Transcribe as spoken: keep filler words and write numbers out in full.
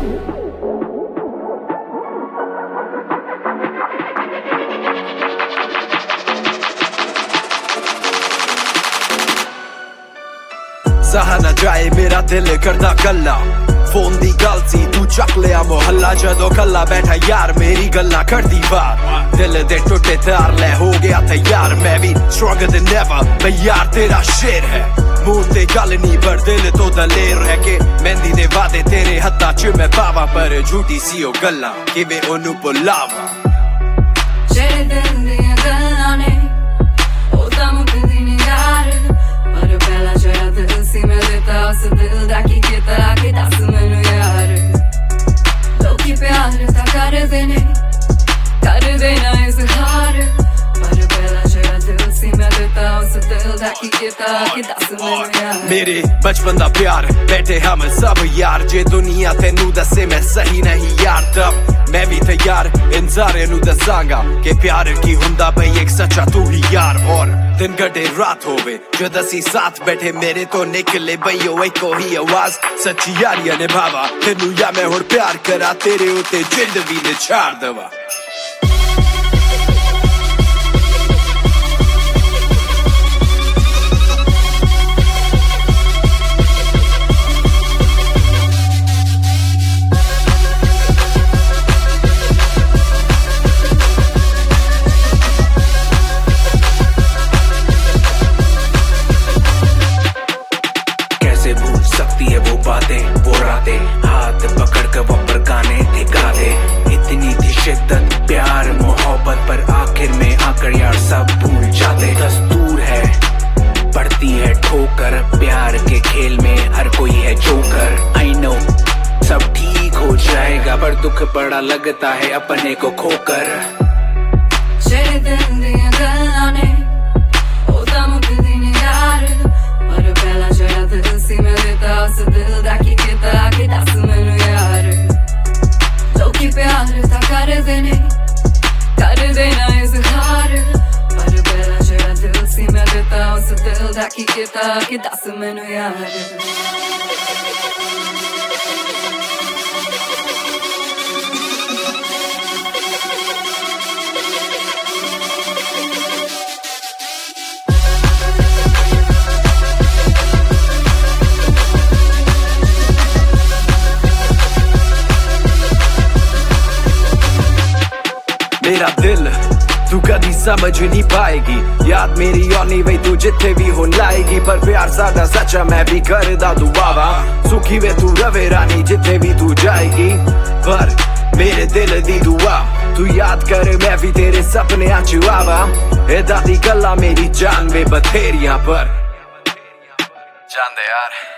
सहा ना जाए मेरा दिल करदा कल्ला फोन दी गल सी तू चक लिया मोहल्ला जदों कल्ला बैठा यार मेरी गल्ला करदी बार दिल दे टुटे तार ले हो गया तैयार मैं भी stronger than ever मैं यार तेरा शेर है मुंह ते गल नहीं पर दिल तो दलेर है के मेहंदी दे वादे तेरे हत्था च मैं पावा पर झूठी सी ओ गल्ला किवें ओनू भुलावा जेड़े दिल दियां गल्लां ने ओ तां मुकदी नहीं यार पर पहला जेड़ा दिल सी मैं दिता उस दिल दा की कीता कि दस मैनू यार लोकी प्यार दा कर देने कर देना इजहार पर पहला जेड़ा दिल सी मैं दिता उस दिल दा की कीता कि दस मैनू यार मेरे बचपन दा प्यार बैठे हम सब यार जे दुनिया तेनू दसे मैं सही नहीं यार तब मैं भी तैयार इन सारे नू दसांगा कि प्यार की हुंदा भाई एक सच्चा तू ही यार और दिन कटे रात होवे जो दसी साथ बैठे मेरे तो निकले भईयो एको ही आवाज सच्ची यारियां निभावा तेनू या मैं हुण प्यार करा तेरे उते जिंद भी निछाड़ दवा सकती है वो बातें वो रातें हाथ पकड़ कर वपर गाने दिखा दे इतनी थी शिद्दत प्यार मोहब्बत पर आखिर में आकर यार सब भूल जाते दस्तूर है पड़ती है ठोकर प्यार के खेल में हर कोई है जोकर आई नो सब ठीक हो जाएगा पर दुख बड़ा लगता है अपने को खोकर जेड़े दिल दियां गल्लां ने ओ तां मुकदी नहीं यार पर पहला जेड़ा दिल सी मैं दिता उस दिल दा की कीता कि दस मैनू यार लोकी प्यार दा कर देने कर देना इजहार पर पहला जेड़ा दिल सी मैं दिता उस दिल दा की कीता कि दस मैनू यार मेरा दिल तू कदी समझ नहीं पाएगी याद मेरी आनी वही तू जिथे भी हो लाएगी पर प्यार सादा सच्चा मैं भी करदा दुआवा सुखी वे तू रवे रानी जिथे भी तू जाएगी पर मेरे दिल दी दुआ तू याद कर मैं भी तेरे सपने च आवा एदा दी गल्ला मेरी जान में बथेरियां पर जान दे यार।